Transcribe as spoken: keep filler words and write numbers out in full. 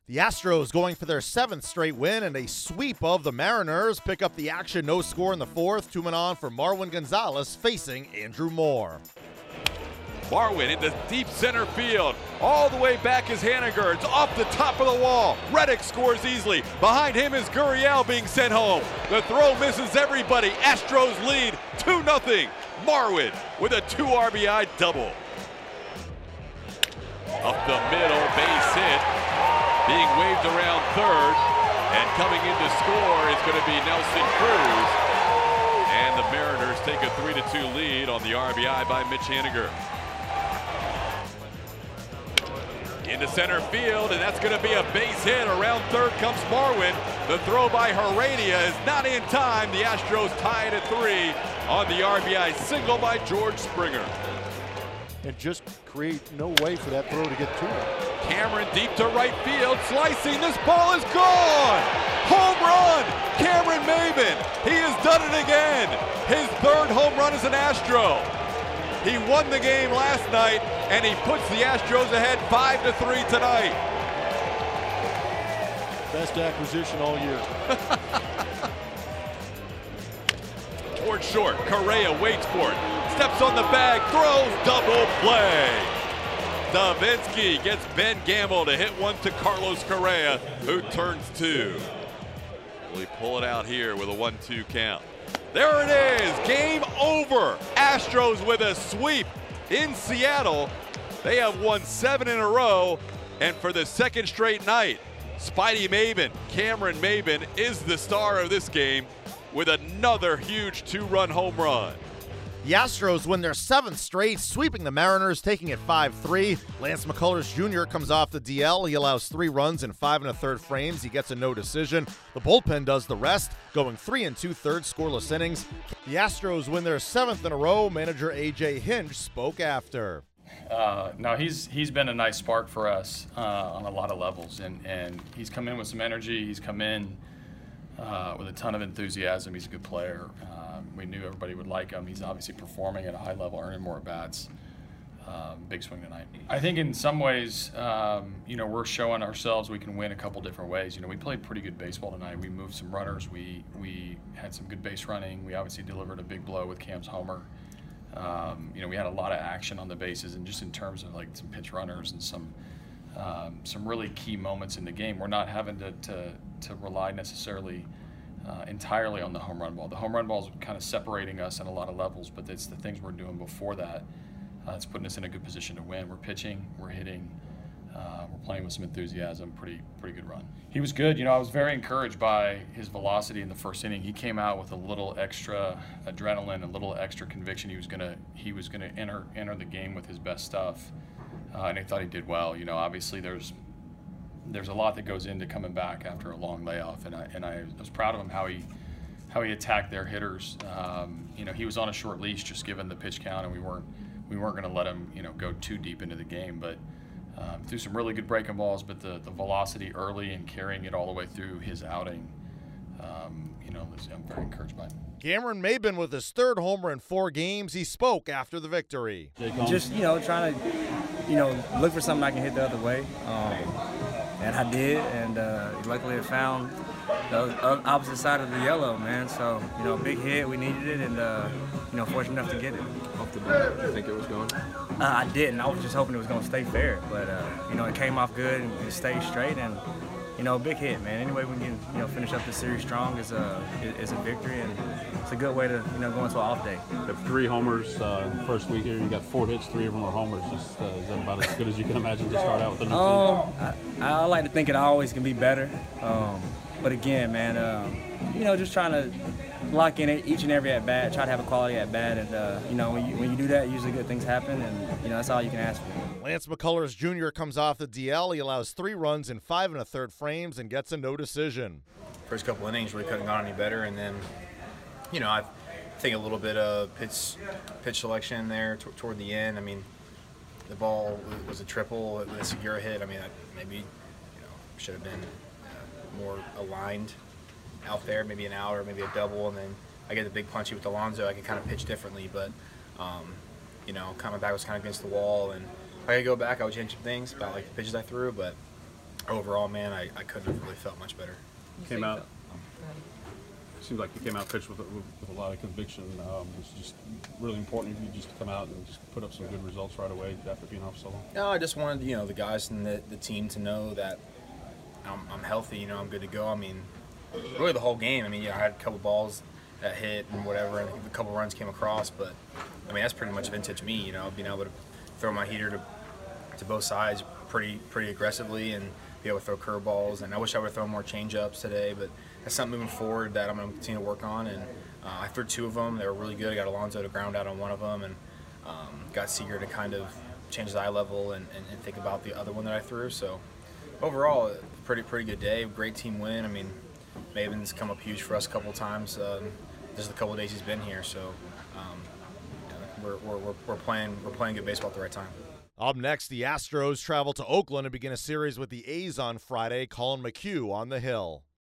The Astros, going for their seventh straight win and a sweep of the Mariners, pick up the action. No score in the fourth. Two men on for Marwin Gonzalez facing Andrew Moore. Marwin into deep center field. All the way back is Haniger. It's off the top of the wall. Reddick scores easily. Behind him is Gurriel being sent home. The throw misses everybody. Astros lead two nothing. Marwin with a two R B I double. Up the middle, base hit. Being waved around third. And coming in to score is going to be Nelson Cruz. And the Mariners take a three to two lead on the R B I by Mitch Haniger. Into center field, and that's going to be a base hit. Around third comes Marwin. The throw by Heredia is not in time. The Astros tie it at three on the R B I single by George Springer. And just create no way for that throw to get to him. Cameron deep to right field, slicing. This ball is gone. Home run, Cameron Maybin. He has done it again. His third home run as an Astro. He won the game last night, and he puts the Astros ahead five to three tonight. Best acquisition all year. Towards short, Correa waits for it. Steps on the bag, throws, double play. Davinsky gets Ben Gamble to hit one to Carlos Correa, who turns two. Will he pull it out here with a one two count? There it is, game over. Astros with a sweep in Seattle. They have won seven in a row, and for the second straight night, Spidey Maybin, Cameron Maybin, is the star of this game with another huge two-run home run. The Astros win their seventh straight, sweeping the Mariners, taking it five three. Lance McCullers Junior comes off the D L. He allows three runs in five and a third frames. He gets a no decision. The bullpen does the rest, going three and two-thirds scoreless innings. The Astros win their seventh in a row. Manager A J Hinch spoke after. Uh, no, he's he's been a nice spark for us uh, on a lot of levels, and, and he's come in with some energy. He's come in uh, with a ton of enthusiasm. He's a good player. Uh, we knew everybody would like him. He's obviously performing at a high level, earning more at-bats. Um, big swing tonight. I think in some ways, um, you know, we're showing ourselves we can win a couple different ways. You know, we played pretty good baseball tonight. We moved some runners. We we had some good base running. We obviously delivered a big blow with Cam's homer. Um, you know, we had a lot of action on the bases, and just in terms of like some pitch runners and some um, some really key moments in the game, we're not having to to, to rely necessarily uh, entirely on the home run ball. The home run ball is kind of separating us on a lot of levels, but it's the things we're doing before that that's uh, putting us in a good position to win. We're pitching, we're hitting, uh, we're playing with some enthusiasm. Pretty pretty good run. He was good. You know, I was very encouraged by his velocity in the first inning. He came out with a little extra adrenaline, a little extra conviction. He was gonna he was gonna enter enter the game with his best stuff, uh, and I thought he did well. You know, obviously there's there's a lot that goes into coming back after a long layoff, and I and I was proud of him how he how he attacked their hitters. Um, you know, he was on a short leash just given the pitch count, and we weren't we weren't going to let him you know go too deep into the game, but. Um, threw some really good breaking balls, but the, the velocity early and carrying it all the way through his outing, um, you know, was, I'm very encouraged by it. Cameron Maybin with his third homer in four games. He spoke after the victory. Just, you know, trying to, you know, look for something I can hit the other way. Um, and I did, and uh, luckily I found the opposite side of the yellow, man. So, you know, big hit, we needed it, and, uh, you know, fortunate enough to get it. Off the bat, did you think it was going? Uh, I didn't. I was just hoping it was going to stay fair. But, uh, you know, it came off good and it stayed straight. And, you know, big hit, man. Any way we can, you know, finish up the series strong is a, is a victory. And it's a good way to, you know, go into an off day. You have three homers uh, in the first week here. You got four hits, three of them were homers. Just, uh, is that about as good as you can imagine to start out with the new um, team? I, I like to think it always can be better. Um, but, again, man, um, you know, just trying to lock in each and every at bat, try to have a quality at bat, and uh, you know when you when you do that, usually good things happen, and you know that's all you can ask for. Lance McCullers Junior comes off the D L. He allows three runs in five and a third frames and gets a no decision. First couple innings really couldn't gone any better, and then you know I think a little bit of pitch pitch selection there t toward the end. I mean, the ball was a triple with a Segura hit. I mean, maybe you know should have been uh, more aligned out there, maybe an out or maybe a double, and then I get the big punchy with Alonso. I can kind of pitch differently, but um, you know, kind of back was kind of against the wall, and if I could go back, I would change some things about like the pitches I threw, but overall, man, I, I couldn't have really felt much better. Came out. Seems like you came out pitched with, with, with a lot of conviction. Um, it's just really important for you just to come out and just put up some good results right away after being off so long. No, I just wanted, you know, the guys and the, the team to know that I'm, I'm healthy, you know, I'm good to go. I mean, really the whole game. I mean, yeah, I had a couple balls that hit and whatever, and a couple runs came across, but I mean, that's pretty much vintage me, you know, being able to throw my heater to, to both sides pretty pretty aggressively and be able to throw curveballs. And I wish I would have thrown more changeups today, but that's something moving forward that I'm going to continue to work on. And uh, I threw two of them. They were really good. I got Alonso to ground out on one of them, and um, got Seager to kind of change his eye level and, and, and think about the other one that I threw. So overall, pretty pretty good day. Great team win. I mean, Maven's come up huge for us a couple of times. Um, just a couple of days he's been here, so um, we're, we're, we're playing we're playing good baseball at the right time. Up next, the Astros travel to Oakland to begin a series with the A's on Friday. Colin McHugh on the hill.